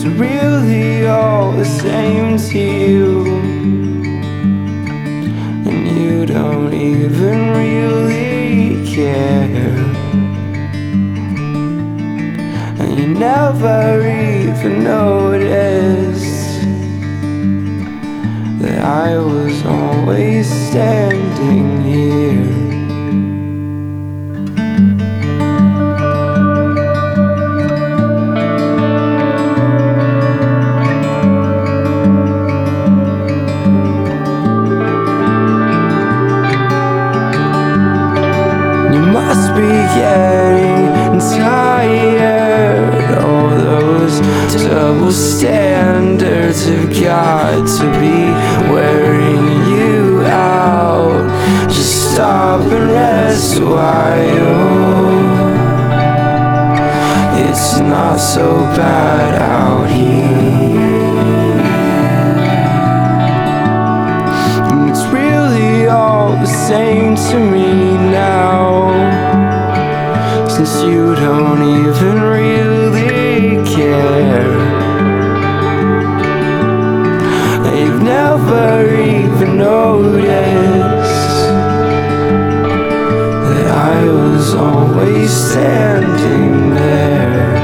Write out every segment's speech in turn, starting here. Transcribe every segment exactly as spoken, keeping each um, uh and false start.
it's really all the same to you, and you don't even really care, and you never even noticed that I was always standing here. Must be getting tired. All those double standards have got to be wearing you out. Just stop and rest a while. It's not so bad out here. And it's really all the same to me now, since you don't even really care. You've never even noticed that I was always standing there.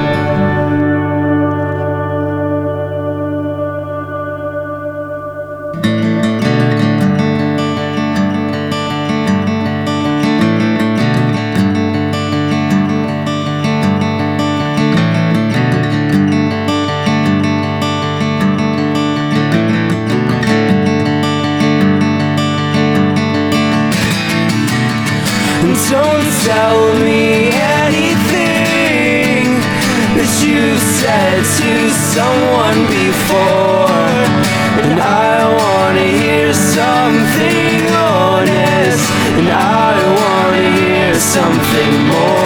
Don't tell me anything that you said to someone before, and I wanna hear something honest, and I wanna hear something more.